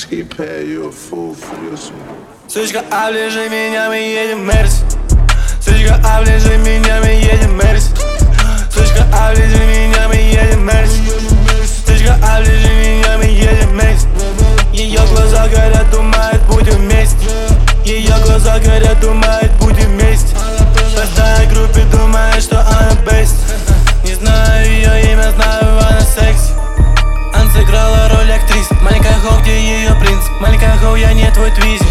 She pay you a fool for this one. Сучка, оближи меня, мы едем в Мерс. Сучка, оближи меня, мы едем в Мерс. Сучка, оближи меня, мы едем в Мерс. Сучка, оближи меня, мы едем в Мерс. Ее глаза горят, думает, будем вместе. Ее глаза горят, думает, будем вместе. Простая группе думает, что она best. Не знаю ее имя, знаю, она секси. Она сыграла роль актрис. Маленькая хоу, где ее принц. Маленькая хоу, я не твой твизи.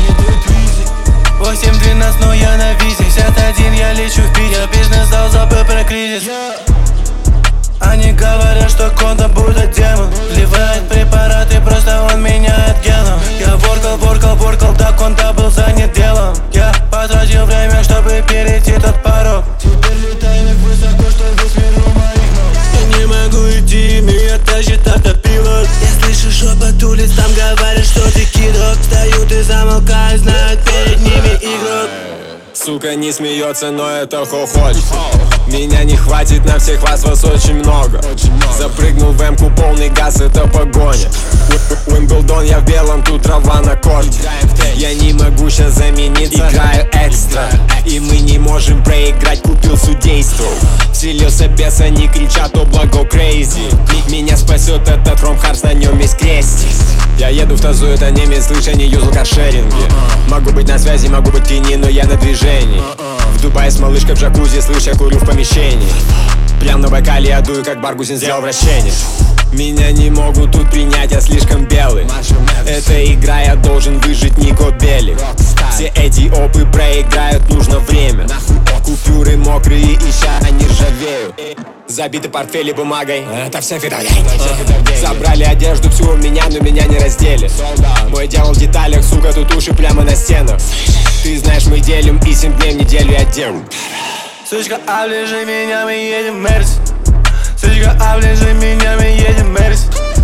8-12, но я на визе. 61, я лечу в Питер. Я бизнес-зал, забыл про кризис. Они говорят, что Конта будет демон. Вливает препараты, просто он меняет геном. Я воркал, да Конта был занят делом. Я потратил время, чтобы перейти тот порог. Теперь летаем высоко, что весь мир у моих ног. Я не могу идти, меня тащит автопилот. Я слышу шепот улиц, там говорят, что ты кидок. Встают и замолкают, знают перед ними игрок. Сука не смеется, но это хохочет. Меня не хватит на всех вас очень много. Запрыгнул в М-ку, полный газ, это погоня. Уимблдон, я в белом, тут трава на корте. Я не могу сейчас замениться, играю экстра. И мы не можем проиграть, купил судейство. Вселился беса, не кричат, о благо крейзи. Меня спасет этот Ром Харс, на нем есть крестик. Я еду в тазу, это немец, слыша, не юзал каршеринги. Могу быть на связи, могу быть в тени, но я на движении. В Дубае с малышкой в джакузи, слыша, курю в помещении. Прям на Байкале я дую, как Баргузин сделал вращение. Меня не могут тут принять, я слишком белый. Это игра, я должен выжить, Нико Белик. Все эти опы проиграют, нужно время. Купюры мокрые, ища, они ржавеют. Забиты портфели бумагой, это все фидолей. Забрали одежду всю у меня, но меня не раздели. Мой дьявол в деталях, сука, тут уши прямо на стенах. Ты знаешь, мы делим и 7 дней в неделю я делаю. Сучка, оближи меня, мы едем в Мерс. Сучка, оближи меня, мы едем в Мерс.